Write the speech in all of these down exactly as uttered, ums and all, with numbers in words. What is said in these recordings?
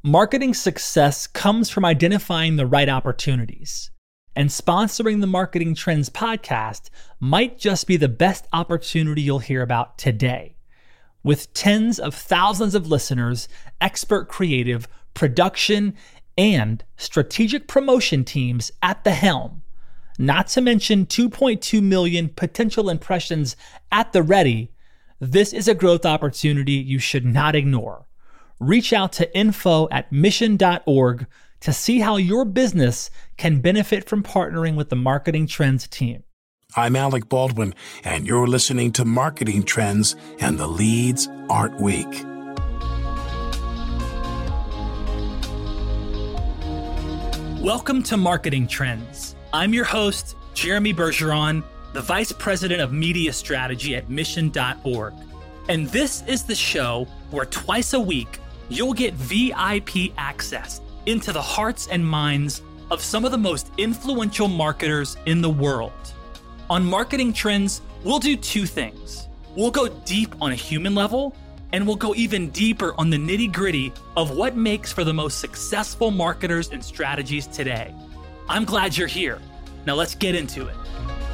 Marketing success comes from identifying the right opportunities. And sponsoring the Marketing Trends podcast might just be the best opportunity you'll hear about today. With tens of thousands of listeners, expert creative, production, and strategic promotion teams at the helm, not to mention two point two million potential impressions at the ready, this is a growth opportunity you should not ignore. Reach out to info at mission dot org to see how your business can benefit from partnering with the Marketing Trends team. I'm Alec Baldwin, and you're listening to Marketing Trends and the Leeds Art Week. Welcome to Marketing Trends. I'm your host, Jeremy Bergeron, the Vice President of Media Strategy at mission dot org. And this is the show where twice a week, you'll get V I P access into the hearts and minds of some of the most influential marketers in the world. On Marketing Trends, we'll do two things. We'll go deep on a human level, and we'll go even deeper on the nitty-gritty of what makes for the most successful marketers and strategies today. I'm glad you're here. Now let's get into it.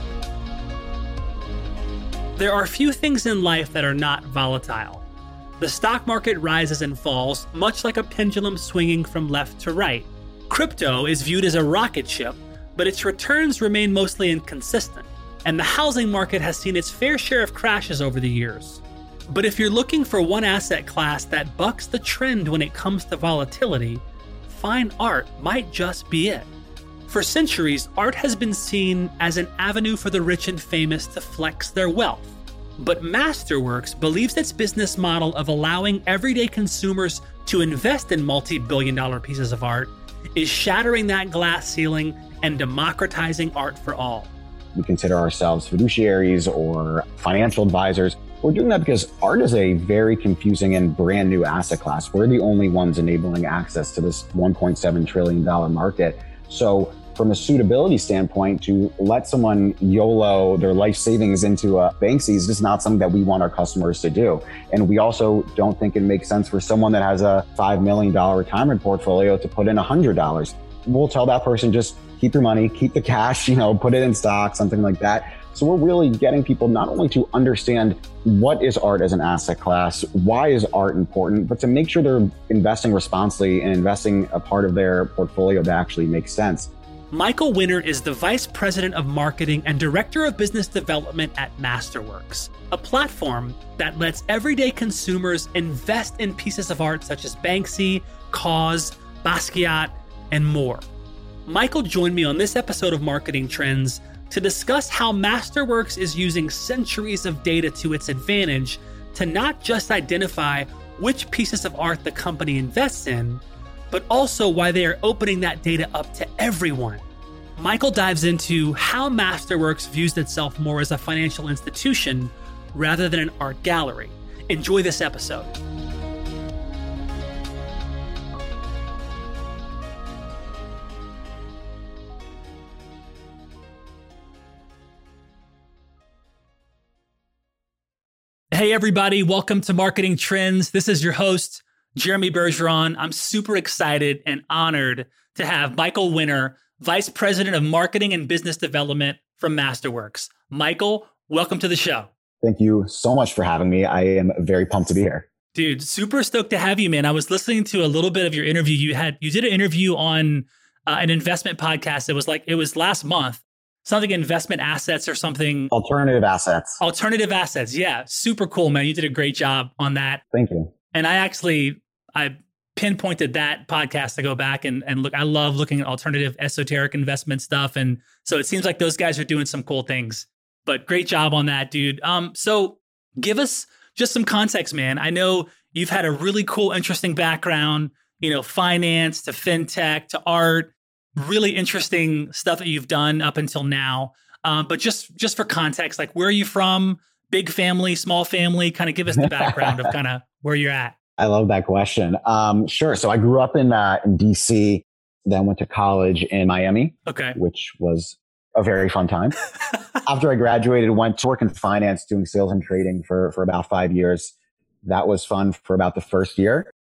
There are few things in life that are not volatile. The stock market rises and falls, much like a pendulum swinging from left to right. Crypto is viewed as a rocket ship, but its returns remain mostly inconsistent, and the housing market has seen its fair share of crashes over the years. But if you're looking for one asset class that bucks the trend when it comes to volatility, fine art might just be it. For centuries, art has been seen as an avenue for the rich and famous to flex their wealth. But Masterworks believes its business model of allowing everyday consumers to invest in multi-billion dollar pieces of art is shattering that glass ceiling and democratizing art for all. We consider ourselves fiduciaries or financial advisors. We're doing that because art is a very confusing and brand new asset class. We're the only ones enabling access to this one point seven trillion dollars market. So from a suitability standpoint, to let someone YOLO their life savings into a Banksy is just not something that we want our customers to do. And we also don't think it makes sense for someone that has a five million dollars retirement portfolio to put in one hundred dollars. We'll tell that person, just keep your money, keep the cash, you know, put it in stock, something like that. So we're really getting people not only to understand what is art as an asset class, why is art important, but to make sure they're investing responsibly and investing a part of their portfolio that actually makes sense. Michael Winner is the Vice President of Marketing and Director of Business Development at Masterworks, a platform that lets everyday consumers invest in pieces of art such as Banksy, KAWS, Basquiat, and more. Michael joined me on this episode of Marketing Trends to discuss how Masterworks is using centuries of data to its advantage to not just identify which pieces of art the company invests in, but also why they are opening that data up to everyone. Michael dives into how Masterworks views itself more as a financial institution rather than an art gallery. Enjoy this episode. Hey everybody, welcome to Marketing Trends. This is your host, Jeremy Bergeron. I'm super excited and honored to have Michael Winner, Vice President of Marketing and Business Development from Masterworks. Michael, welcome to the show. Thank you so much for having me. I am very pumped to be here. Dude, super stoked to have you, man. I was listening to a little bit of your interview. You had you did an interview on uh, an investment podcast. It was like it was last month. Something investment assets or something. Alternative assets. Alternative assets. Yeah. Super cool, man. You did a great job on that. Thank you. And I actually, I pinpointed that podcast to go back and, and look. I love looking at alternative esoteric investment stuff. And so it seems like those guys are doing some cool things, but great job on that, dude. Um, so give us just some context, man. I know you've had a really cool, interesting background, you know, finance to fintech to art, really interesting stuff that you've done up until now. Um, but just, just for context, like where are you from? Big family, small family? Kind of give us the background of kind of where you're at. I love that question. Um, sure. So I grew up in, uh, in D C, then went to college in Miami, okay, which was a very fun time. After I graduated, went to work in finance, doing sales and trading for, for about five years. That was fun for about the first year.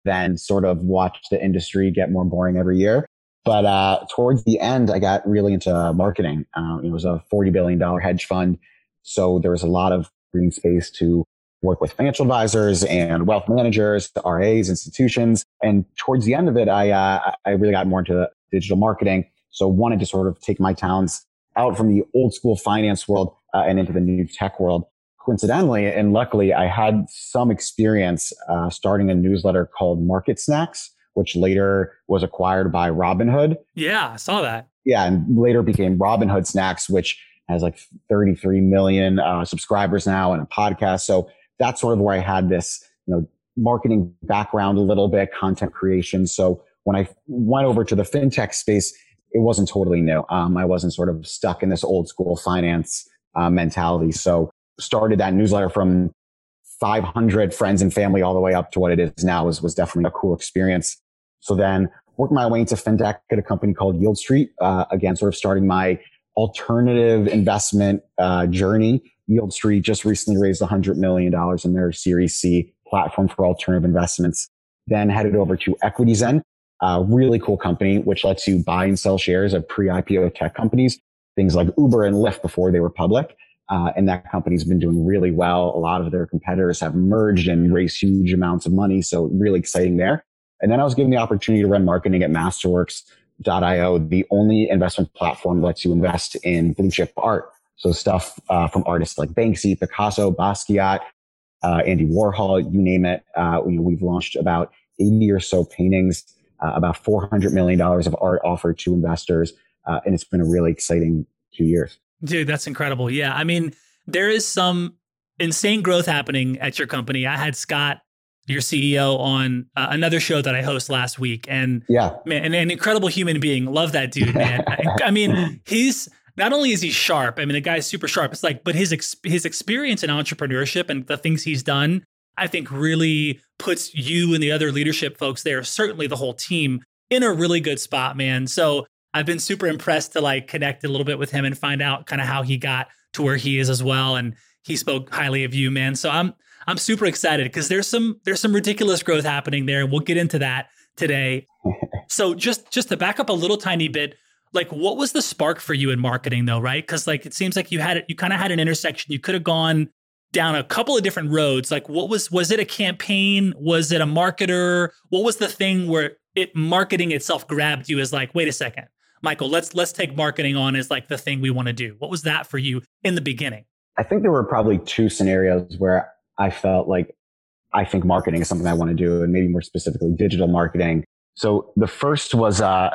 then sort of watched the industry get more boring every year. But uh, towards the end, I got really into marketing. Uh, it was a forty billion dollars hedge fund. So there was a lot of green space to work with financial advisors and wealth managers, R As, institutions. And towards the end of it, I uh, I really got more into digital marketing. So wanted to sort of take my talents out from the old school finance world uh, and into the new tech world. Coincidentally, and luckily, I had some experience uh, starting a newsletter called Market Snacks, which later was acquired by Robinhood. Yeah, I saw that. Yeah, and later became Robinhood Snacks, which has like thirty-three million uh, subscribers now and a podcast. So that's sort of where I had this, you know, marketing background a little bit, content creation. So when I went over to the fintech space, it wasn't totally new. Um, I wasn't sort of stuck in this old school finance uh, mentality. So started that newsletter from five hundred friends and family all the way up to what it is now was, was definitely a cool experience. So then worked my way into fintech at a company called Yield Street. Uh, again, sort of starting my alternative investment uh, journey. Yield Street just recently raised one hundred million dollars in their Series C platform for alternative investments. Then headed over to EquityZen, a really cool company, which lets you buy and sell shares of pre-I P O tech companies, things like Uber and Lyft before they were public. Uh, and that company's been doing really well. A lot of their competitors have merged and raised huge amounts of money. So really exciting there. And then I was given the opportunity to run marketing at Masterworks dot io, the only investment platform that lets you invest in blue chip art. So stuff uh, from artists like Banksy, Picasso, Basquiat, uh, Andy Warhol, you name it. Uh, we, we've launched about eighty or so paintings, uh, about four hundred million dollars of art offered to investors. Uh, and it's been a really exciting two years. Dude, that's incredible. Yeah. I mean, there is some insane growth happening at your company. I had Scott, your C E O, on uh, another show that I host last week. And yeah, man, an, an incredible human being. Love that dude, man. I, I mean, he's not only is he sharp. I mean, the guy's super sharp. It's like, but his ex- his experience in entrepreneurship and the things he's done, I think really puts you and the other leadership folks there, certainly the whole team, in a really good spot, man. So I've been super impressed to like connect a little bit with him and find out kind of how he got to where he is as well. And he spoke highly of you, man. So I'm I'm super excited because there's some there's some ridiculous growth happening there. And we'll get into that today. So just just to back up a little tiny bit, like what was the spark for you in marketing though, right? Because like it seems like you had it, you kind of had an intersection. You could have gone down a couple of different roads. Like what was was it a campaign? Was it a marketer? What was the thing where it marketing itself grabbed you as like, wait a second, Michael, let's let's take marketing on as like the thing we want to do. What was that for you in the beginning? I think there were probably two scenarios where I felt like I think marketing is something I want to do, and maybe more specifically digital marketing. So the first was uh,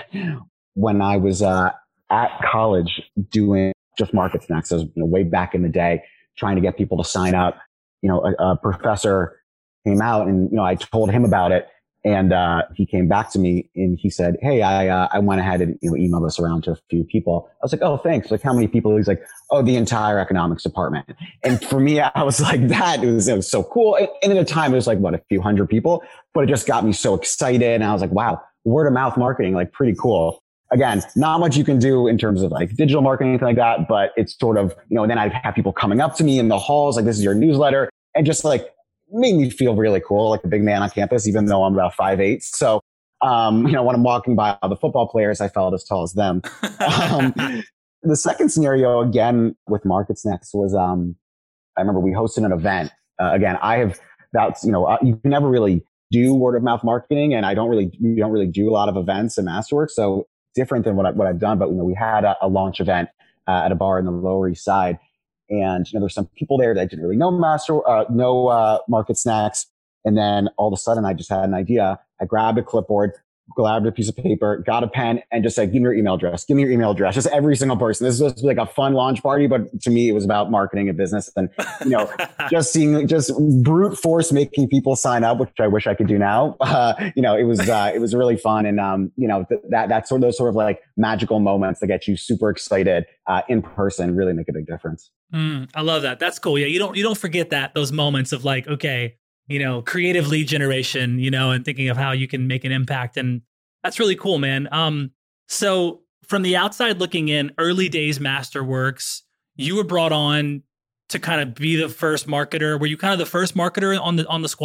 when I was uh, at college doing just Market Snacks. I was, you know, way back in the day trying to get people to sign up. You know, a, a professor came out and, you know, I told him about it. And, uh, he came back to me and he said, hey, I, uh, I went ahead and, you know, emailed this around to a few people. I was like, oh, thanks. Like how many people? He's like, oh, the entire economics department. And for me, I was like, that it was, it was so cool. And, and at the time it was like, what, a few hundred people, but it just got me so excited. And I was like, wow, word of mouth marketing, like pretty cool. Again, not much you can do in terms of like digital marketing, anything like that, but it's sort of, you know, and then I'd have people coming up to me in the halls, like, this is your newsletter, and just like, made me feel really cool, like a big man on campus, even though I'm about five eight. So, um, you know, when I'm walking by all the football players, I felt as tall as them. um, the second scenario, again, with Market Snacks was, um, I remember we hosted an event. Uh, again, I have, that's, you know, uh, you can never really do word of mouth marketing, and I don't really, we don't really do a lot of events in Masterworks. So different than what, I, what I've done, but, you know, we had a, a launch event uh, at a bar in the Lower East Side. And, you know, there's some people there that didn't really know Master, uh, know, uh, Market Snacks. And then all of a sudden I just had an idea. I grabbed a clipboard, grabbed a piece of paper, got a pen, and just said, give me your email address, give me your email address. Just every single person. This was like a fun launch party, but to me, it was about marketing a business and, you know, just seeing, just brute force making people sign up, which I wish I could do now. Uh, you know, it was, uh, it was really fun. And, um, you know, th- that, that's sort of those sort of like magical moments that get you super excited, uh, in person, really make a big difference. Mm, I love that. That's cool. Yeah. You don't, you don't forget that, those moments of like, okay, you know, creative lead generation, you know, and thinking of how you can make an impact. And that's really cool, man. Um, so from the outside looking in, early days Masterworks, you were brought on to kind of be the first marketer. Were you kind of the first marketer on the on the squad?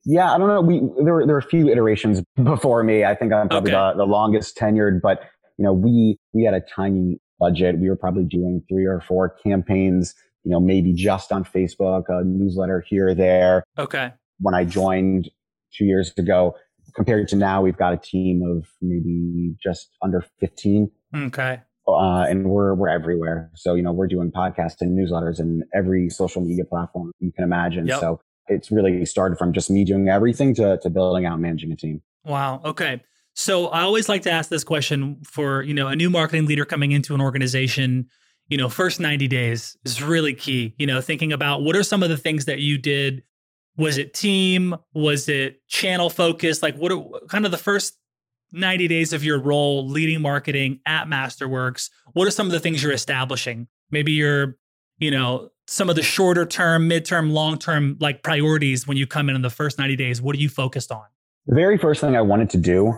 Yeah, I don't know. We there were there were a few iterations before me. I think I'm probably Okay. the, the longest tenured, but you know, we we had a tiny budget. We were probably doing three or four campaigns, you know, maybe just on Facebook, a newsletter here or there. Okay. When I joined two years ago, compared to now, we've got a team of maybe just under fifteen. Okay. Uh, and we're we're everywhere. So, you know, we're doing podcasts and newsletters and every social media platform you can imagine. Yep. So it's really started from just me doing everything to, to building out and managing a team. Wow. Okay. So I always like to ask this question for, you know, a new marketing leader coming into an organization. You know, first ninety days is really key. You know, thinking about what are some of the things that you did. Was it team? Was it channel focused? Like what are kind of the first ninety days of your role leading marketing at Masterworks? What are some of the things you're establishing? Maybe you're, you know, some of the shorter term, midterm, long term like priorities when you come in in the first ninety days. What are you focused on? The very first thing I wanted to do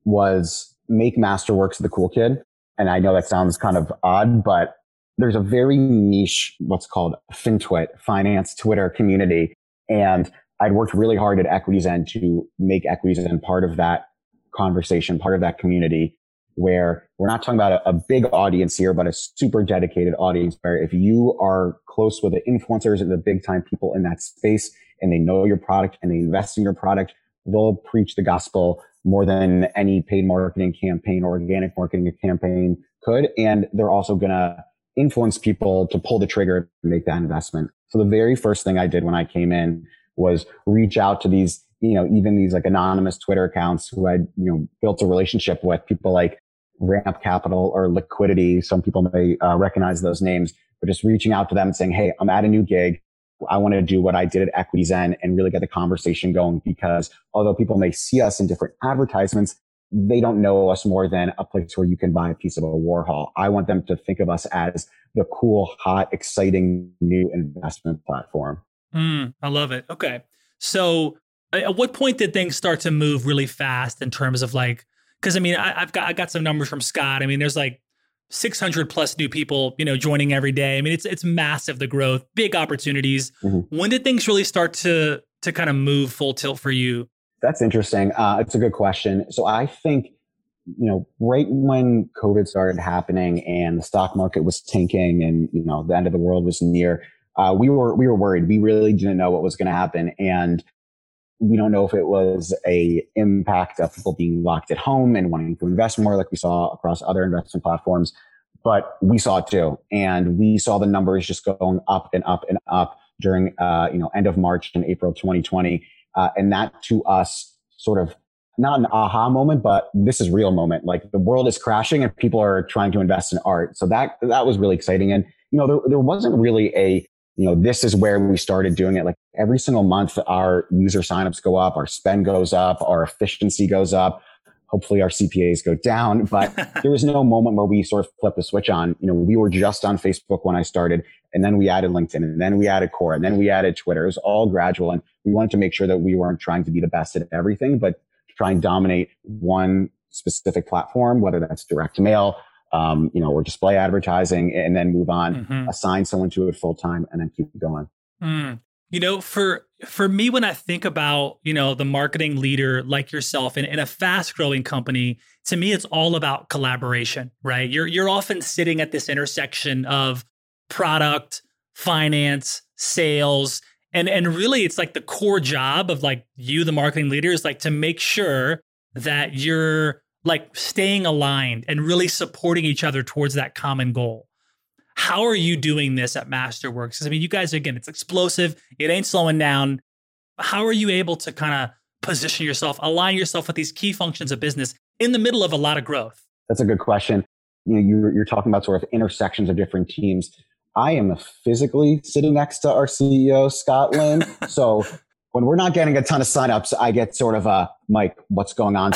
was make Masterworks the cool kid. And I know that sounds kind of odd, but there's a very niche, what's called FinTwit, finance Twitter community. And I'd worked really hard at EquityZen to make EquityZen part of that conversation, part of that community, where we're not talking about a, a big audience here, but a super dedicated audience where if you are close with the influencers and the big time people in that space and they know your product and they invest in your product, they'll preach the gospel more than any paid marketing campaign or organic marketing campaign could. And they're also going to influence people to pull the trigger and make that investment. So the very first thing I did when I came in was reach out to these, you know, even these like anonymous Twitter accounts who I, you know, built a relationship with, people like Ramp Capital or Liquidity. Some people may uh, recognize those names, but just reaching out to them and saying, hey, I'm at a new gig. I want to do what I did at EquityZen and really get the conversation going, because although people may see us in different advertisements, they don't know us more than a place where you can buy a piece of a Warhol. I want them to think of us as the cool, hot, exciting new investment platform. Mm, I love it. Okay. So at what point did things start to move really fast in terms of like, because I mean, I, I've got I got some numbers from Scott. I mean, there's like six hundred plus new people, you know, joining every day. I mean, it's it's massive, the growth, big opportunities. Mm-hmm. When did things really start to to kind of move full tilt for you? That's interesting. Uh, it's a good question. So I think, you know, right when COVID started happening and the stock market was tanking and, you know, the end of the world was near, uh, we were we were worried. We really didn't know what was going to happen. And we don't know if it was a impact of people being locked at home and wanting to invest more like we saw across other investment platforms, but we saw it too. And we saw the numbers just going up and up and up during, uh, you know, end of March and April twenty twenty. Uh, and that to us sort of not an aha moment, but this is real moment. Like the world is crashing and people are trying to invest in art. So that, that was really exciting. And, you know, there, there wasn't really a, you know, this is where we started doing it. Like every single month, our user signups go up, our spend goes up, our efficiency goes up. Hopefully our C P As go down, but there was no moment where we sort of flipped the switch on. You know, we were just on Facebook when I started, and then we added LinkedIn, and then we added Quora, and then we added Twitter. It was all gradual. And we wanted to make sure that we weren't trying to be the best at everything, but try and dominate one specific platform, whether that's direct mail, um, you know, or display advertising, and then move on, mm-hmm. assign someone to it full time, and then keep it going. Mm. You know, for for me, when I think about, you know, the marketing leader like yourself in, in a fast growing company, to me, it's all about collaboration, right? You're you're often sitting at this intersection of product, finance, sales, and and really it's like the core job of like you, the marketing leader, is like to make sure that you're like staying aligned and really supporting each other towards that common goal. How are you doing this at Masterworks? Because I mean, you guys, again, it's explosive. It ain't slowing down. How are you able to kind of position yourself, align yourself with these key functions of business in the middle of a lot of growth? That's a good question. You know, you're, you're talking about sort of intersections of different teams. I am physically sitting next to our C E O, Scott Lynn. So when we're not getting a ton of signups, I get sort of a, Mike, what's going on?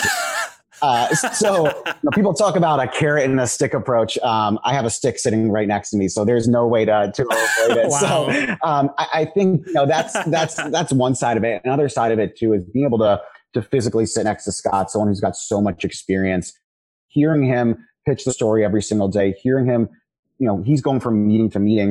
Uh, so you know, people talk about a carrot and a stick approach. Um, I have a stick sitting right next to me, so there's no way to, to avoid it. Wow. So um, I, I think you know that's that's that's one side of it. Another side of it too is being able to to physically sit next to Scott, someone who's got so much experience. Hearing him pitch the story every single day, hearing him, you know, he's going from meeting to meeting,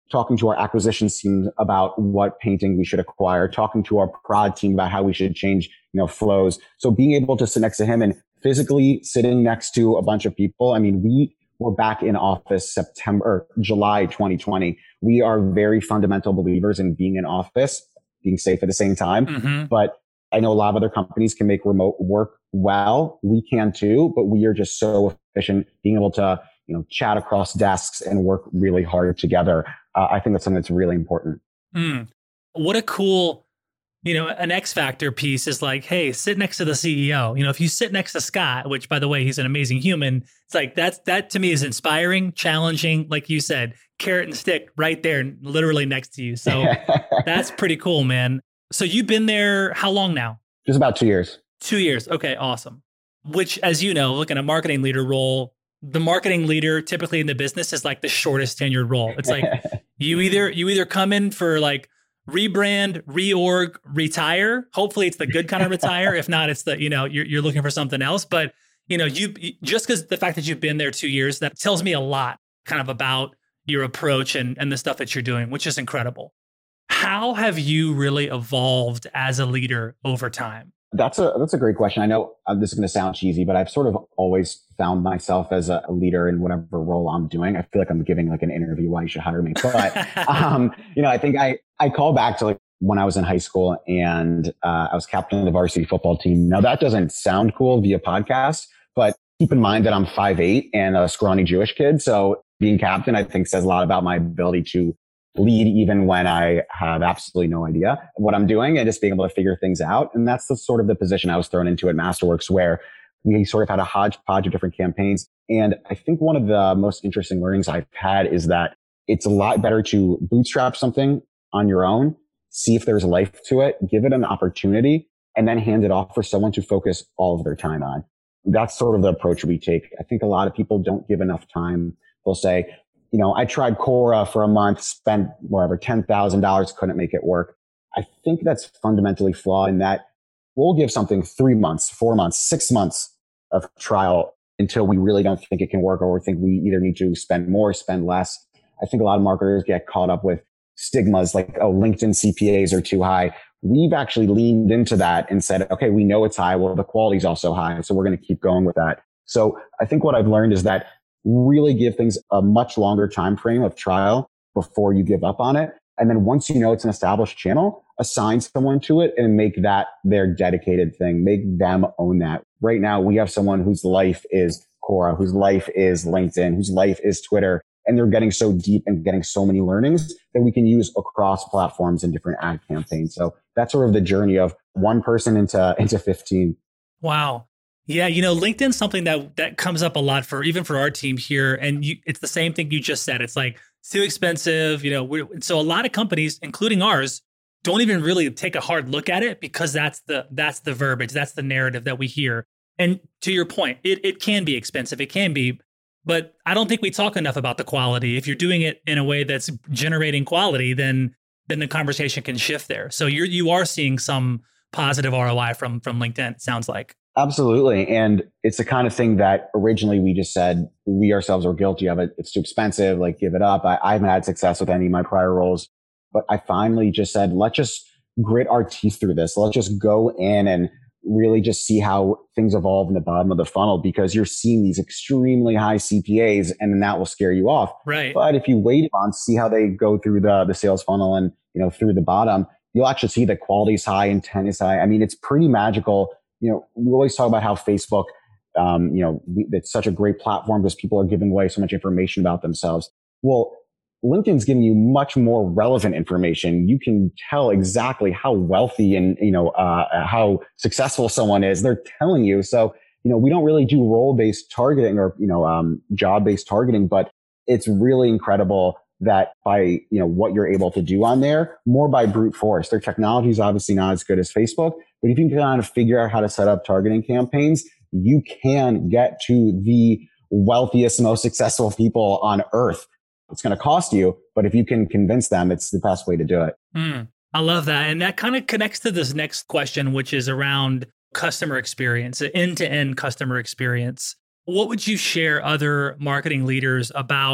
talking to our acquisitions team about what painting we should acquire, talking to our prod team about how we should change, you know, flows. So being able to sit next to him and physically sitting next to a bunch of people. I mean, we were back in office September, or July twenty twenty. We are very fundamental believers in being in office, being safe at the same time. Mm-hmm. But I know a lot of other companies can make remote work well. We can too, but we are just so efficient being able to, you know, chat across desks and work really hard together. Uh, I think that's something that's really important. Mm. What a cool, you know, an X factor piece is like, hey, sit next to the C E O. You know, if you sit next to Scott, which by the way, he's an amazing human. It's like, that's, that to me is inspiring, challenging. Like you said, carrot and stick right there, literally next to you. So that's pretty cool, man. So you've been there how long now? Just about two years. Two years. Okay, awesome. Which, as you know, look, in a marketing leader role, the marketing leader typically in the business is like the shortest tenured role. It's like you either you either come in for like rebrand, reorg, retire. Hopefully it's the good kind of retire. If not, it's the, you know, you're you're looking for something else. But, you know, you just because the fact that you've been there two years, that tells me a lot kind of about your approach and, and the stuff that you're doing, which is incredible. How have you really evolved as a leader over time? That's a that's a great question. I know uh, this is going to sound cheesy, but I've sort of always found myself as a, a leader in whatever role I'm doing. I feel like I'm giving like an interview why you should hire me. But um, you know, I think I I call back to like when I was in high school and uh, I was captain of the varsity football team. Now that doesn't sound cool via podcast, but keep in mind that I'm five eight and a scrawny Jewish kid. So being captain, I think, says a lot about my ability to lead even when I have absolutely no idea what I'm doing and just being able to figure things out. And that's the sort of the position I was thrown into at Masterworks, where we sort of had a hodgepodge of different campaigns. And I think one of the most interesting learnings I've had is that it's a lot better to bootstrap something on your own, see if there's life to it, give it an opportunity, and then hand it off for someone to focus all of their time on. That's sort of the approach we take. I think a lot of people don't give enough time. They'll say, you know, I tried Quora for a month, spent whatever, ten thousand dollars, couldn't make it work. I think that's fundamentally flawed in that we'll give something three months, four months, six months of trial until we really don't think it can work, or we think we either need to spend more, spend less. I think a lot of marketers get caught up with stigmas like, oh, LinkedIn C P As are too high. We've actually leaned into that and said, okay, we know it's high. Well, the quality is also high. So we're going to keep going with that. So I think what I've learned is that really give things a much longer time frame of trial before you give up on it. And then once you know it's an established channel, assign someone to it and make that their dedicated thing. Make them own that. Right now, we have someone whose life is Quora, whose life is LinkedIn, whose life is Twitter. And they're getting so deep and getting so many learnings that we can use across platforms and different ad campaigns. So that's sort of the journey of one person into, into fifteen. Wow. Yeah, you know, LinkedIn's something that that comes up a lot for even for our team here, and you, it's the same thing you just said. It's like it's too expensive, you know. We're, so a lot of companies, including ours, don't even really take a hard look at it because that's the that's the verbiage, that's the narrative that we hear. And to your point, it it can be expensive, it can be, but I don't think we talk enough about the quality. If you're doing it in a way that's generating quality, then then the conversation can shift there. So you're you are seeing some positive R O I from from LinkedIn, it sounds like. Absolutely. And it's the kind of thing that originally we just said we ourselves were guilty of it. It's too expensive. Like, give it up. I, I haven't had success with any of my prior roles, but I finally just said, let's just grit our teeth through this. Let's just go in and really just see how things evolve in the bottom of the funnel, because you're seeing these extremely high C P As and then that will scare you off. Right. But if you wait on, see how they go through the, the sales funnel and, you know, through the bottom, you'll actually see that quality is high, intent is high. I mean, it's pretty magical. You know, we always talk about how Facebook, um, you know, we, it's such a great platform because people are giving away so much information about themselves. Well, LinkedIn's giving you much more relevant information. You can tell exactly how wealthy and, you know, uh, how successful someone is. They're telling you. So, you know, we don't really do role-based targeting or, you know, um, job-based targeting, but it's really incredible that by, you know, what you're able to do on there, more by brute force. Their technology is obviously not as good as Facebook, but if you can kind of figure out how to set up targeting campaigns, you can get to the wealthiest, most successful people on earth. It's going to cost you, but if you can convince them, it's the best way to do it. Mm, I love that. And that kind of connects to this next question, which is around customer experience, end-to-end customer experience. What would you share other marketing leaders about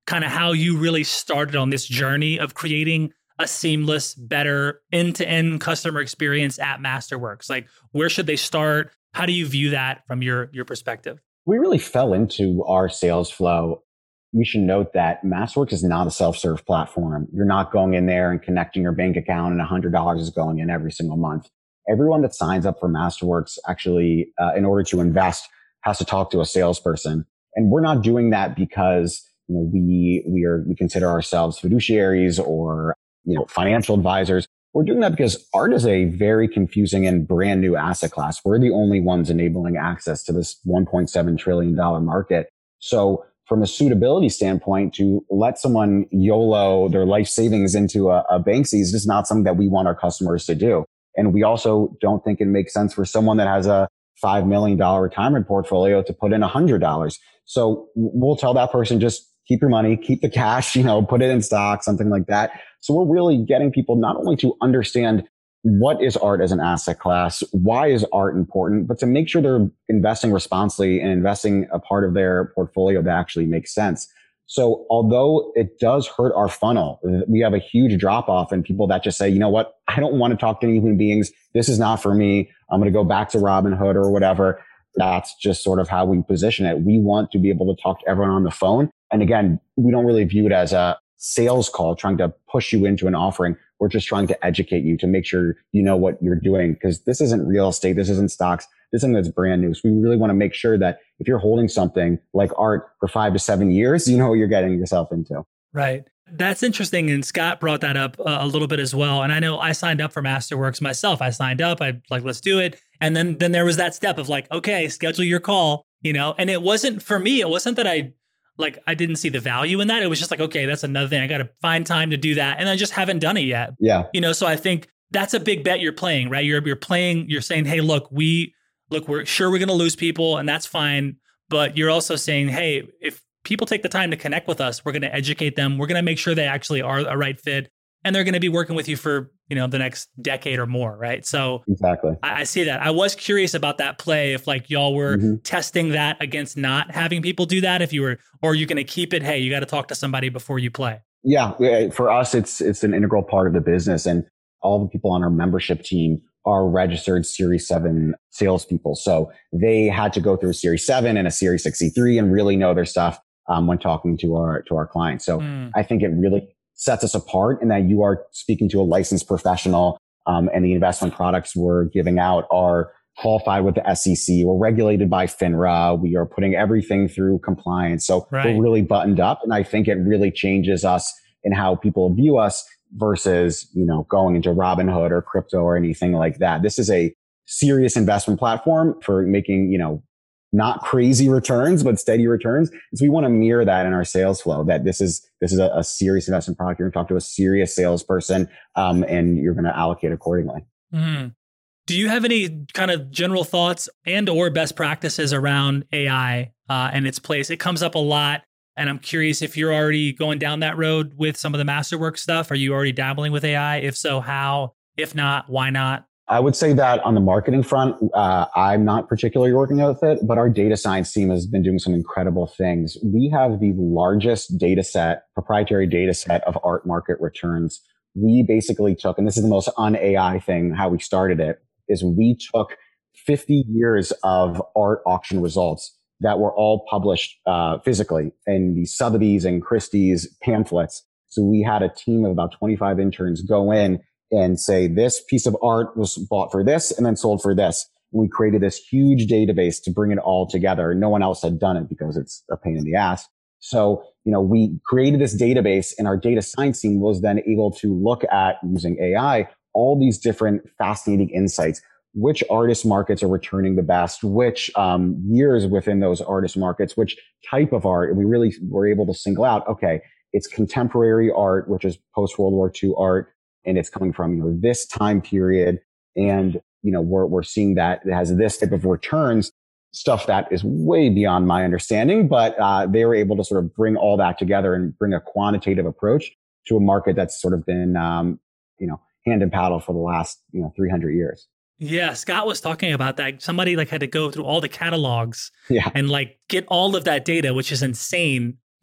kind of how you really started on this journey of creating a seamless, better end-to-end customer experience at Masterworks? Like, where should they start? How do you view that from your, your perspective? We really fell into our sales flow. We should note that Masterworks is not a self-serve platform. You're not going in there and connecting your bank account and one hundred dollars is going in every single month. Everyone that signs up for Masterworks actually, uh, in order to invest, has to talk to a salesperson. And we're not doing that because, you know, we, we are, we consider ourselves fiduciaries or, you know, financial advisors. We're doing that because art is a very confusing and brand new asset class. We're the only ones enabling access to this one point seven trillion dollars market. So from a suitability standpoint, to let someone YOLO their life savings into a, a Banksy is just not something that we want our customers to do. And we also don't think it makes sense for someone that has a five million dollars retirement portfolio to put in one hundred dollars. So we'll tell that person, just keep your money, keep the cash, you know, put it in stock, something like that. So we're really getting people not only to understand what is art as an asset class, why is art important, but to make sure they're investing responsibly and investing a part of their portfolio that actually makes sense. So although it does hurt our funnel, we have a huge drop off in people that just say, you know what, I don't want to talk to any human beings. This is not for me. I'm going to go back to Robinhood or whatever. That's just sort of how we position it. We want to be able to talk to everyone on the phone. And again, we don't really view it as a sales call trying to push you into an offering. We're just trying to educate you to make sure you know what you're doing, because this isn't real estate. This isn't stocks. This is something that's brand new. So we really want to make sure that if you're holding something like art for five to seven years, you know what you're getting yourself into. Right. That's interesting. And Scott brought that up uh, a little bit as well. And I know I signed up for Masterworks myself. I signed up. I like, let's do it. And then, then there was that step of like, okay, schedule your call, you know, and it wasn't for me. It wasn't that I like, I didn't see the value in that. It was just like, okay, that's another thing. I got to find time to do that. And I just haven't done it yet. Yeah. You know, so I think that's a big bet you're playing, right? You're, you're playing, you're saying, hey, look, we, look, we're sure we're going to lose people and that's fine. But you're also saying, hey, if people take the time to connect with us, we're going to educate them. We're going to make sure they actually are a right fit. And they're going to be working with you for, you know, the next decade or more, right? So exactly, I, I see that. I was curious about that play. If like y'all were mm-hmm. testing that against not having people do that, if you were, or you're going to keep it, hey, you got to talk to somebody before you play. Yeah, for us, it's it's an integral part of the business, and all the people on our membership team are registered Series seven salespeople. So they had to go through a Series seven and a Series sixty-three and really know their stuff um, when talking to our to our clients. So mm. I think it really sets us apart in that you are speaking to a licensed professional, um, and the investment products we're giving out are qualified with the S E C. We're regulated by FINRA. We are putting everything through compliance. So right. we're really buttoned up. And I think it really changes us in how people view us versus, you know, going into Robinhood or crypto or anything like that. This is a serious investment platform for making, you know, not crazy returns, but steady returns. So we want to mirror that in our sales flow, that this is, this is a, a serious investment product. You're going to talk to a serious salesperson, um, and you're going to allocate accordingly. Mm. Do you have any kind of general thoughts and or best practices around A I uh, and its place? It comes up a lot. And I'm curious if you're already going down that road with some of the Masterworks stuff. Are you already dabbling with A I? If so, how? If not, why not? I would say that on the marketing front, uh, I'm not particularly working with it, but our data science team has been doing some incredible things. We have the largest data set, proprietary data set of art market returns. We basically took, and this is the most un-A I thing, how we started it, is we took fifty years of art auction results that were all published uh, physically in the Sotheby's and Christie's pamphlets. So we had a team of about twenty-five interns go in and say, this piece of art was bought for this and then sold for this. And we created this huge database to bring it all together. No one else had done it because it's a pain in the ass. So, you know, we created this database, and our data science team was then able to look at, using A I, all these different fascinating insights. Which artist markets are returning the best, which um, years within those artist markets, which type of art. And we really were able to single out, okay, it's contemporary art, which is post-World War Two art, and it's coming from, you know, this time period. And, you know, we're, we're seeing that it has this type of returns, stuff that is way beyond my understanding, but uh, they were able to sort of bring all that together and bring a quantitative approach to a market that's sort of been, um, you know, hand and paddle for the last, you know, three hundred years. Yeah, Scott was talking about that. Somebody like had to go through all the catalogs yeah. and like get all of that data, which is insane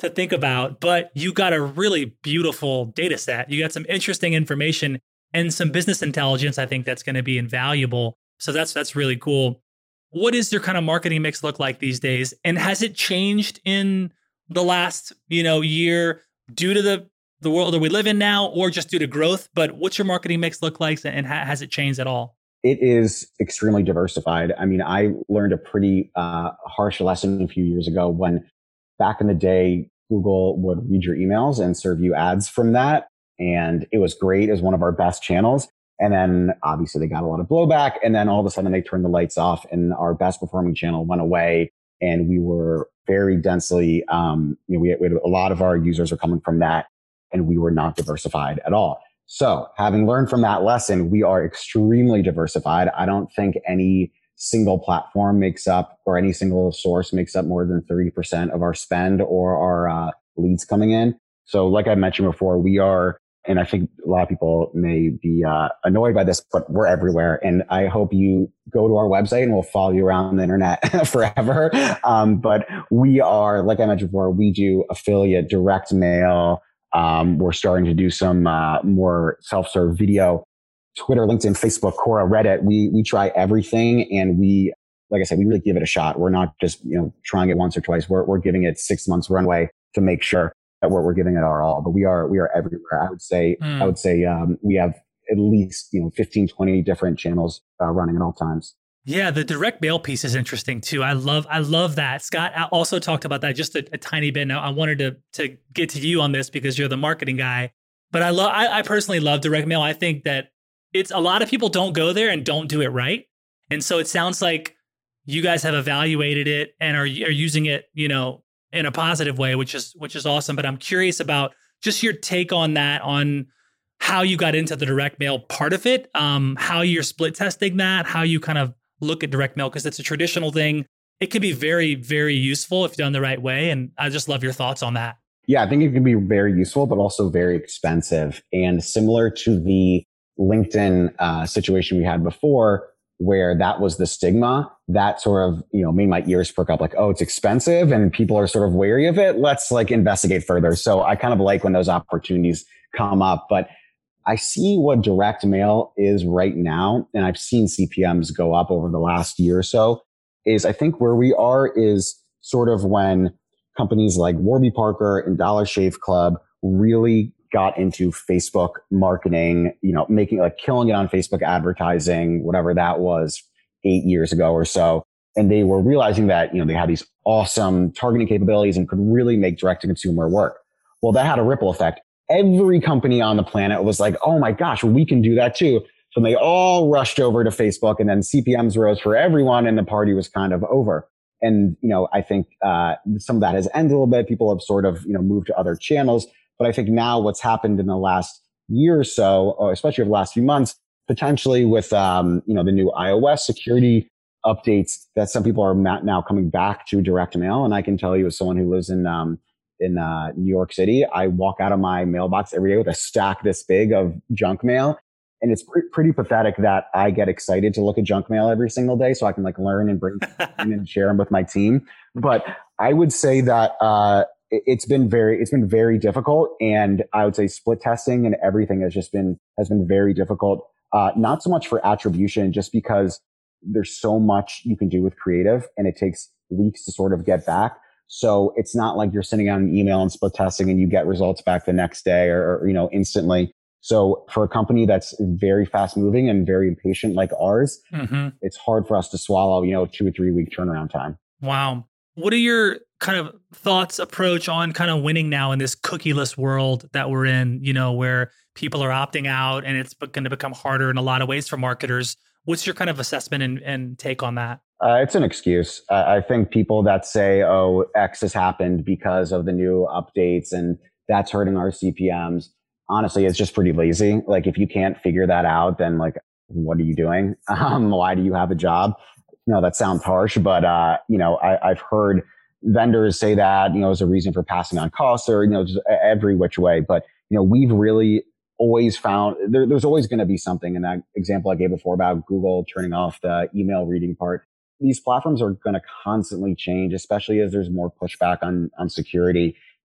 to think about, but you got a really beautiful data set. You got some interesting information and some business intelligence, I think that's going to be invaluable. So that's that's really cool. What does your kind of marketing mix look like these days? And has it changed in the last, you know, year due to the, the world that we live in now, or just due to growth? But what's your marketing mix look like, and ha- has it changed at all? It is extremely diversified. I mean, I learned a pretty uh, harsh lesson a few years ago when back in the day, Google would read your emails and serve you ads from that. And it was great. It was one of our best channels. And then obviously they got a lot of blowback. And then all of a sudden they turned the lights off and our best performing channel went away. And we were very densely, um, you know, we had, we had a lot of our users are coming from that, and we were not diversified at all. So having learned from that lesson, we are extremely diversified. I don't think any single platform makes up, or any single source makes up more than thirty percent of our spend or our uh, leads coming in. So like I mentioned before, we are, and I think a lot of people may be uh, annoyed by this, but we're everywhere. And I hope you go to our website and we'll follow you around the internet forever. Um, but we are, like I mentioned before, we do affiliate, direct mail. Um, we're starting to do some uh, more self-serve video, Twitter, LinkedIn, Facebook, Quora, Reddit. We we try everything, and we, like I said, we really give it a shot. We're not just, you know, trying it once or twice. We're we're giving it six months runway to make sure that we're we're giving it our all. But we are we are everywhere. I would say mm. I would say um, we have at least, you know, fifteen, twenty different channels uh, running at all times. Yeah, the direct mail piece is interesting too. I love, I love that. Scott also talked about that just a, a tiny bit. Now, I wanted to to get to you on this because you're the marketing guy. But I love, I, I personally love direct mail. I think that it's a lot of people don't go there and don't do it right, and so it sounds like you guys have evaluated it and are are using it, you know, in a positive way, which is which is awesome. But I'm curious about just your take on that, on how you got into the direct mail part of it, um, how you're split testing that, how you kind of look at direct mail, because it's a traditional thing. It can be very, very useful if done the right way. And I just love your thoughts on that. Yeah, I think it can be very useful, but also very expensive. And similar to the LinkedIn uh, situation we had before, where that was the stigma, that sort of, you know, made my ears perk up like, oh, it's expensive and people are sort of wary of it. Let's like investigate further. So I kind of like when those opportunities come up, but I see what direct mail is right now, and I've seen C P Ms go up over the last year or so, is I think where we are is sort of when companies like Warby Parker and Dollar Shave Club really got into Facebook marketing, you know, making like killing it on Facebook advertising, whatever that was eight years ago or so. And they were realizing that, you know, they had these awesome targeting capabilities and could really make direct to consumer work. Well, that had a ripple effect. Every company on the planet was like, oh my gosh, well, we can do that too. So they all rushed over to Facebook, and then C P Ms rose for everyone and the party was kind of over. And, you know, I think uh, some of that has ended a little bit. People have sort of, you know, moved to other channels. But I think now what's happened in the last year or so, or especially over the last few months, potentially with, um, you know, the new iOS security updates, that some people are now coming back to direct mail. And I can tell you, as someone who lives in, um, in uh, New York City, I walk out of my mailbox every day with a stack this big of junk mail. And it's pre- pretty pathetic that I get excited to look at junk mail every single day so I can like learn and bring in and share them with my team. But I would say that uh, it, it's been very, it's been very difficult. And I would say split testing and everything has just been, has been very difficult. Uh, not so much for attribution, just because there's so much you can do with creative and it takes weeks to sort of get back. So it's not like you're sending out an email and split testing and you get results back the next day or, or, you know, instantly. So for a company that's very fast moving and very impatient like ours, mm-hmm. it's hard for us to swallow, you know, two or three week turnaround time. Wow. What are your kind of thoughts, approach on kind of winning now in this cookieless world that we're in, you know, where people are opting out and it's going to become harder in a lot of ways for marketers? What's your kind of assessment and, and take on that? Uh, it's an excuse. Uh, I think people that say, oh, X has happened because of the new updates and that's hurting our C P Ms. Honestly, it's just pretty lazy. Like if you can't figure that out, then like, what are you doing? Um, why do you have a job? No, that sounds harsh, but, uh, you know, I, I've heard vendors say that, you know, as a reason for passing on costs or, you know, just every which way. But, you know, we've really always found there, there's always going to be something. In that example I gave before about Google turning off the email reading part, these platforms are going to constantly change, especially as there's more pushback on, on security.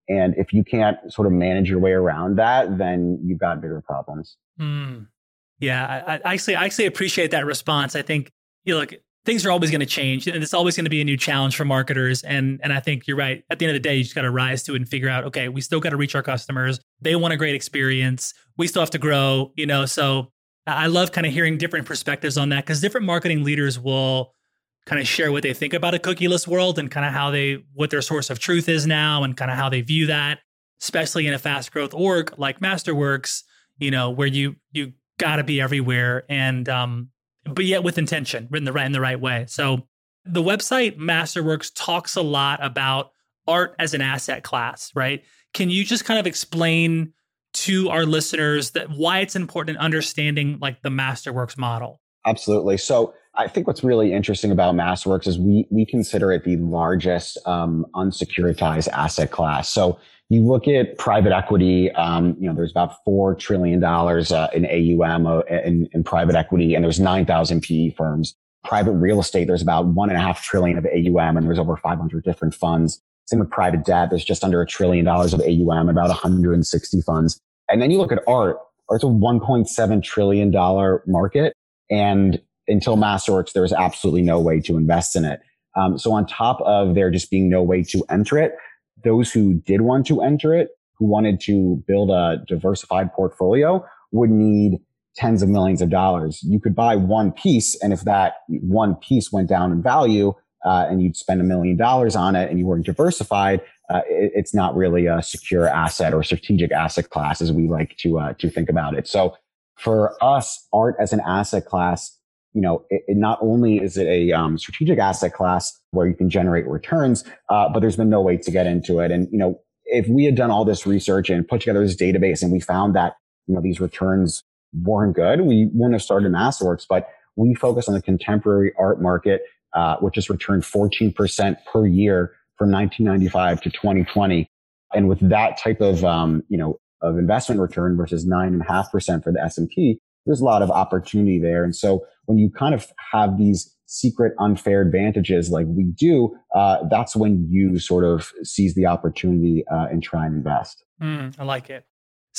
And if you can't sort of manage your way around that, then you've got bigger problems. Mm. Yeah, I, I actually, I actually appreciate that response. I think, you know, look, things are always going to change, and it's always going to be a new challenge for marketers. And and I think you're right. At the end of the day, you just got to rise to it and figure out, okay, we still got to reach our customers. They want a great experience. We still have to grow, you know. So I love kind of hearing different perspectives on that, because different marketing leaders will kind of share what they think about a cookieless world and kind of how they, what their source of truth is now and kind of how they view that, especially in a fast growth org like Masterworks, you know, where you, you got to be everywhere, and, um, but yet with intention, written the right in the right way. So the website Masterworks talks a lot about art as an asset class, right? Can you just kind of explain to our listeners that why it's important in understanding like the Masterworks model? Absolutely. So I think what's really interesting about Masterworks is we we consider it the largest um, unsecuritized asset class. So you look at private equity, um, you know, there's about four trillion dollars uh, in A U M uh, in, in private equity, and there's nine thousand P E firms. Private real estate, there's about one and a half trillion of A U M, and there's over five hundred different funds. Same with private debt. There's just under a trillion dollars of A U M, about one hundred sixty funds. And then you look at art, art's a one point seven trillion dollars market. And until Masterworks, there was absolutely no way to invest in it. Um, so on top of there just being no way to enter it, those who did want to enter it, who wanted to build a diversified portfolio, would need tens of millions of dollars. You could buy one piece, and if that one piece went down in value, uh, and you'd spend a million dollars on it and you weren't diversified, uh, it, it's not really a secure asset or strategic asset class as we like to, uh, to think about it. So for us, art as an asset class, you know, it, it not only is it a um, strategic asset class where you can generate returns, uh, but there's been no way to get into it. And, you know, if we had done all this research and put together this database and we found that, you know, these returns weren't good, we wouldn't have started Masterworks. But we focus on the contemporary art market, uh, which has returned fourteen percent per year from nineteen ninety-five to twenty twenty. And with that type of, um, you know, of investment return versus nine and a half percent for the S and P, there's a lot of opportunity there. And so when you kind of have these secret unfair advantages like we do, uh, that's when you sort of seize the opportunity uh, and try and invest. Mm, I like it.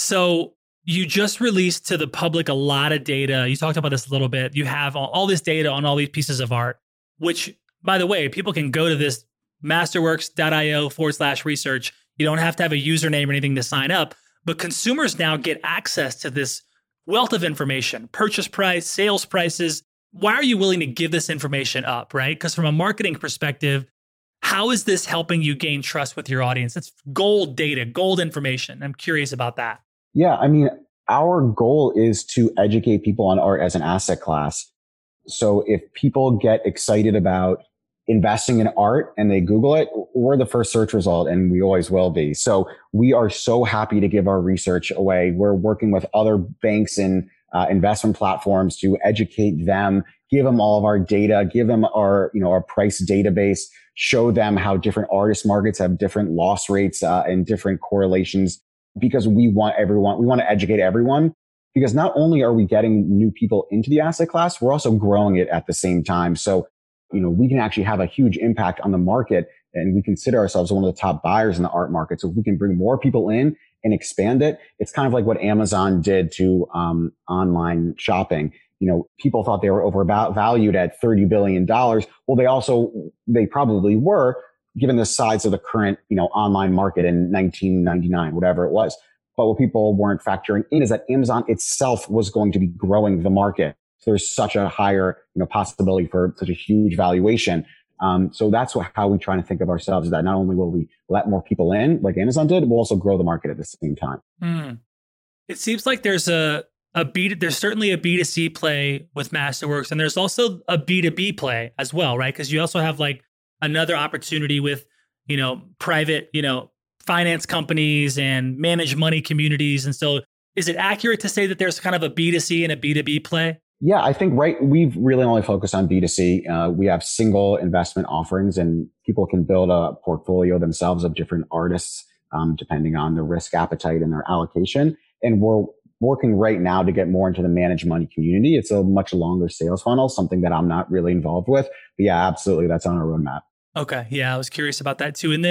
So you just released to the public a lot of data. You talked about this a little bit. You have all, all this data on all these pieces of art, which, by the way, people can go to this masterworks.io forward slash research. You don't have to have a username or anything to sign up, but consumers now get access to this wealth of information, purchase price, sales prices. Why are you willing to give this information up, right? Because from a marketing perspective, how is this helping you gain trust with your audience? It's gold data, gold information. I'm curious about that. Yeah, I mean, our goal is to educate people on art as an asset class. So if people get excited about investing in art and they Google it, we're the first search result, and we always will be. So we are so happy to give our research away. We're working with other banks and uh, investment platforms to educate them, give them all of our data, give them our, you know, our price database, show them how different artist markets have different loss rates uh, and different correlations, because we want everyone, we want to educate everyone, because not only are we getting new people into the asset class, we're also growing it at the same time. So, you know, we can actually have a huge impact on the market, and we consider ourselves one of the top buyers in the art market. So if we can bring more people in and expand it, it's kind of like what Amazon did to um, online shopping. You know, people thought they were overvalued at thirty billion dollars. Well, they also, they probably were, given the size of the current, you know, online market in nineteen ninety-nine, whatever it was. But what people weren't factoring in is that Amazon itself was going to be growing the market. So there's such a higher, you know, possibility for such a huge valuation. Um, so that's what, how we try to think of ourselves, is that not only will we let more people in like Amazon did, we'll also grow the market at the same time. Mm. It seems like there's a, a B, there's certainly a B two C play with Masterworks, and there's also a B two B play as well, right? Because you also have like another opportunity with, you know, private, you know, finance companies and managed money communities. And so is it accurate to say that there's kind of a B two C and a B two B play? Yeah, I think, right, we've really only focused on B two C. Uh, we have single investment offerings, and people can build a portfolio themselves of different artists, um, depending on their risk appetite and their allocation. And we're working right now to get more into the managed money community. It's a much longer sales funnel, something that I'm not really involved with. But yeah, absolutely, that's on our roadmap. Okay, yeah, I was curious about that too. And then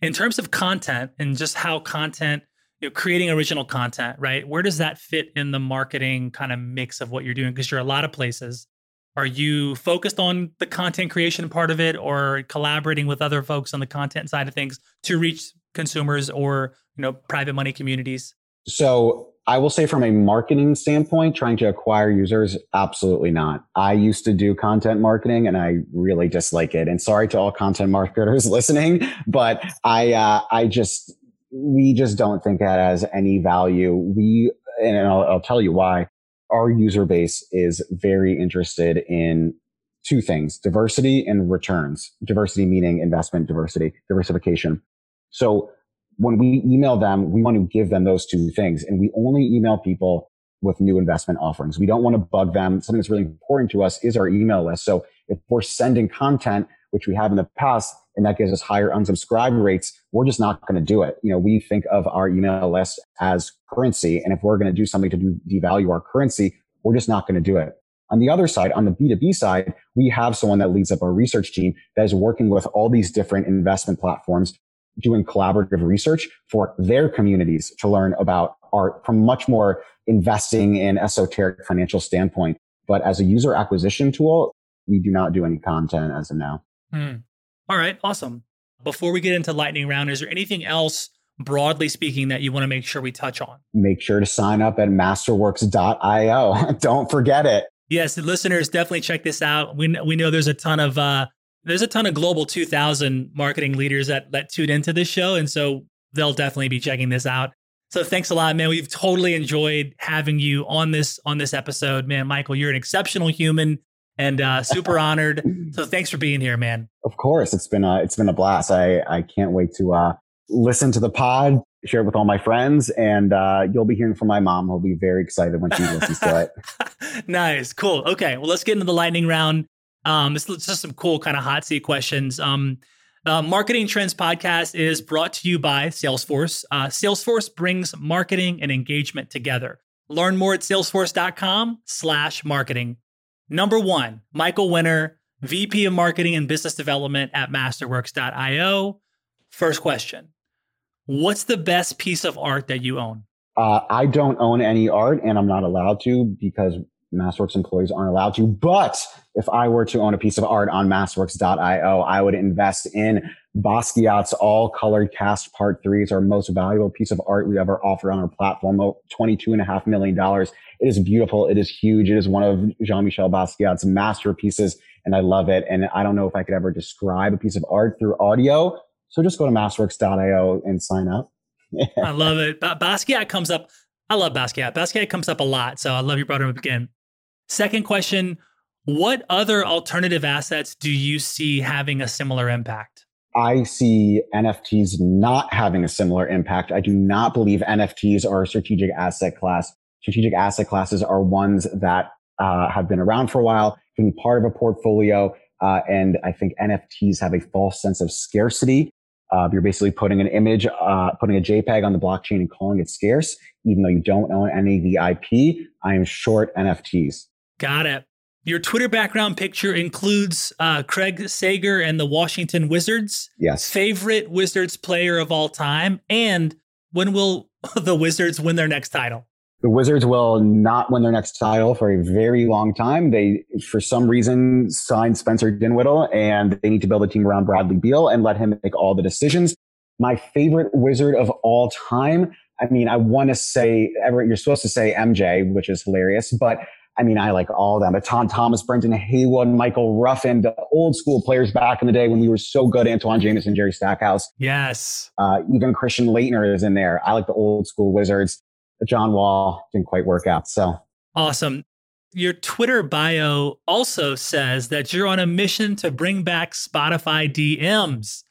In terms of content and just how content, you know, creating original content, right? Where does that fit in the marketing kind of mix of what you're doing? Because you're a lot of places. Are you focused on the content creation part of it, or collaborating with other folks on the content side of things to reach consumers or, you know, private money communities? So I will say from a marketing standpoint, trying to acquire users, absolutely not. I used to do content marketing and I really dislike it. And sorry to all content marketers listening, but I, uh, I just, we just don't think that has any value. We, and I'll, I'll tell you why. Our user base is very interested in two things: diversity and returns. Diversity meaning investment diversity, diversification. So when we email them, we want to give them those two things. And we only email people with new investment offerings. We don't want to bug them. Something that's really important to us is our email list. So if we're sending content, which we have in the past, and that gives us higher unsubscribe rates, we're just not going to do it. You know, we think of our email list as currency. And if we're going to do something to do, devalue our currency, we're just not going to do it. On the other side, on the B two B side, we have someone that leads up our research team that is working with all these different investment platforms, doing collaborative research for their communities to learn about art from much more investing in esoteric financial standpoint. But as a user acquisition tool, we do not do any content as of now. Hmm. All right. Awesome. Before we get into lightning round, is there anything else broadly speaking that you want to make sure we touch on? Make sure to sign up at masterworks dot io. Don't forget it. Yes. The listeners, definitely check this out. We, we know there's a ton of, uh, There's a ton of Global two thousand marketing leaders that, that tune into this show. And so they'll definitely be checking this out. So thanks a lot, man. We've totally enjoyed having you on this, on this episode, man. Michael, you're an exceptional human and uh, super honored. So thanks for being here, man. Of course. It's been a, it's been a blast. I, I can't wait to uh, listen to the pod, share it with all my friends, and uh, you'll be hearing from my mom. Who'll be very excited when she listens to it. Nice. Cool. Okay. Well, let's get into the lightning round. Um, it's just some cool kind of hot seat questions. Um, uh, Marketing Trends Podcast is brought to you by Salesforce. Uh, Salesforce brings marketing and engagement together. Learn more at salesforce.com slash marketing. Number one, Michael Winner, V P of Marketing and Business Development at masterworks dot io. First question. What's the best piece of art that you own? Uh, I don't own any art, and I'm not allowed to because Masterworks employees aren't allowed to. But if I were to own a piece of art on masterworks dot io, I would invest in Basquiat's All Colored Cast Part three. It's our most valuable piece of art we ever offer on our platform, twenty-two and a half million dollars. It is beautiful. It is huge. It is one of Jean-Michel Basquiat's masterpieces, and I love it. And I don't know if I could ever describe a piece of art through audio. So just go to masterworks dot io and sign up. I love it. Basquiat comes up. I love Basquiat. Basquiat comes up a lot. So I love you brought him up again. Second question, what other alternative assets do you see having a similar impact? I see N F Ts not having a similar impact. I do not believe N F Ts are a strategic asset class. Strategic asset classes are ones that uh, have been around for a while, can be part of a portfolio. Uh, and I think N F Ts have a false sense of scarcity. Uh, you're basically putting an image, uh, putting a JPEG on the blockchain and calling it scarce, even though you don't own any of the I P. I am short N F Ts. Got it. Your Twitter background picture includes uh, Craig Sager and the Washington Wizards. Yes. Favorite Wizards player of all time. And when will the Wizards win their next title? The Wizards will not win their next title for a very long time. They, for some reason, signed Spencer Dinwiddie, and they need to build a team around Bradley Beal and let him make all the decisions. My favorite Wizard of all time, I mean, I want to say, Everett, you're supposed to say M J, which is hilarious, but I mean, I like all of them. But Tom Thomas, Brendan Haywood, Michael Ruffin, the old school players back in the day when we were so good, Antoine Jameson, Jerry Stackhouse. Yes. Uh, even Christian Laettner is in there. I like the old school Wizards. John Wall didn't quite work out. So awesome. Your Twitter bio also says that you're on a mission to bring back Spotify D Ms.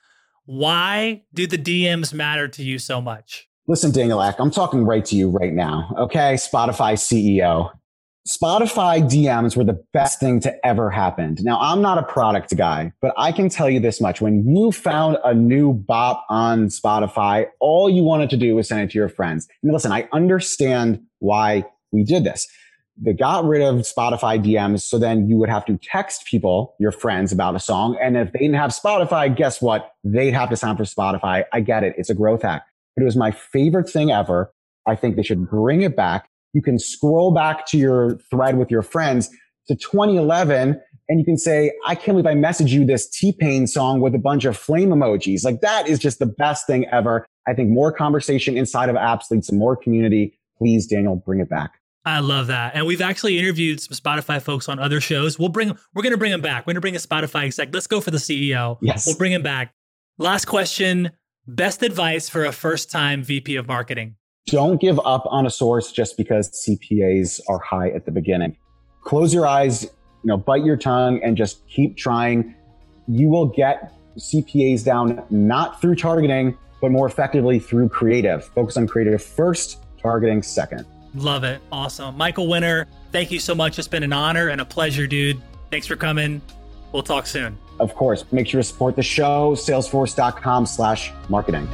Why do the D Ms matter to you so much? Listen, Daniel Ek, I'm talking right to you right now. Okay. Spotify C E O. Spotify D Ms were the best thing to ever happen. Now, I'm not a product guy, but I can tell you this much. When you found a new bop on Spotify, all you wanted to do was send it to your friends. And listen, I understand why we did this. They got rid of Spotify D Ms. So then you would have to text people, your friends, about a song. And if they didn't have Spotify, guess what? They'd have to sign for Spotify. I get it. It's a growth hack. But it was my favorite thing ever. I think they should bring it back. You can scroll back to your thread with your friends to twenty eleven and you can say, I can't believe I messaged you this T-Pain song with a bunch of flame emojis. Like that is just the best thing ever. I think more conversation inside of apps leads to more community. Please, Daniel, bring it back. I love that. And we've actually interviewed some Spotify folks on other shows. We'll bring, we're going to bring them back. We're going to bring a Spotify exec. Let's go for the C E O. Yes. We'll bring him back. Last question. Best advice for a first-time V P of marketing? Don't give up on a source just because C P As are high at the beginning. Close your eyes, you know, bite your tongue and just keep trying. You will get C P As down, not through targeting, but more effectively through creative. Focus on creative first, targeting second. Love it. Awesome. Michael Winner, thank you so much. It's been an honor and a pleasure, dude. Thanks for coming. We'll talk soon. Of course. Make sure to support the show, salesforce.com slash marketing.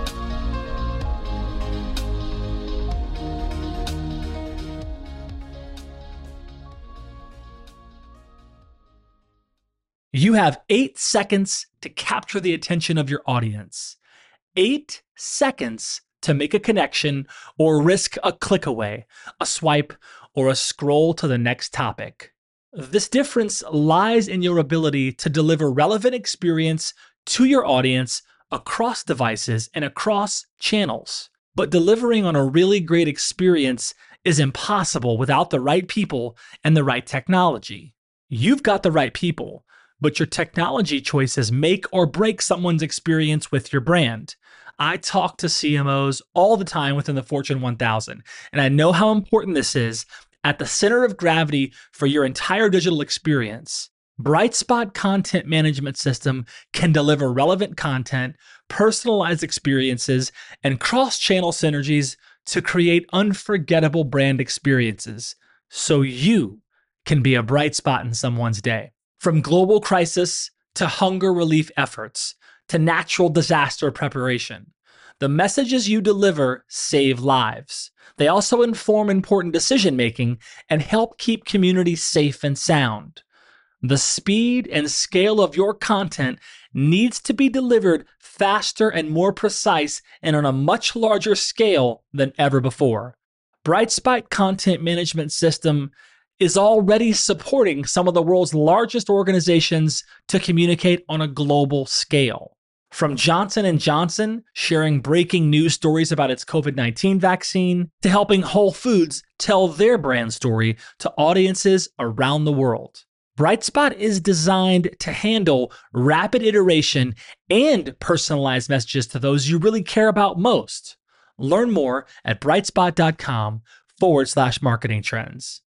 You have eight seconds to capture the attention of your audience. Eight seconds to make a connection or risk a click away, a swipe, or a scroll to the next topic. This difference lies in your ability to deliver relevant experience to your audience across devices and across channels. But delivering on a really great experience is impossible without the right people and the right technology. You've got the right people, but your technology choices make or break someone's experience with your brand. I talk to C M Os all the time within the Fortune one thousand, and I know how important this is at the center of gravity for your entire digital experience. Brightspot Content Management System can deliver relevant content, personalized experiences, and cross-channel synergies to create unforgettable brand experiences, so you can be a bright spot in someone's day. From global crisis to hunger relief efforts to natural disaster preparation, the messages you deliver save lives. They also inform important decision-making and help keep communities safe and sound. The speed and scale of your content needs to be delivered faster and more precise and on a much larger scale than ever before. Brightspot Content Management System is already supporting some of the world's largest organizations to communicate on a global scale. From Johnson and Johnson sharing breaking news stories about its COVID nineteen vaccine, to helping Whole Foods tell their brand story to audiences around the world. Brightspot is designed to handle rapid iteration and personalized messages to those you really care about most. Learn more at brightspot.com forward slash marketing trends.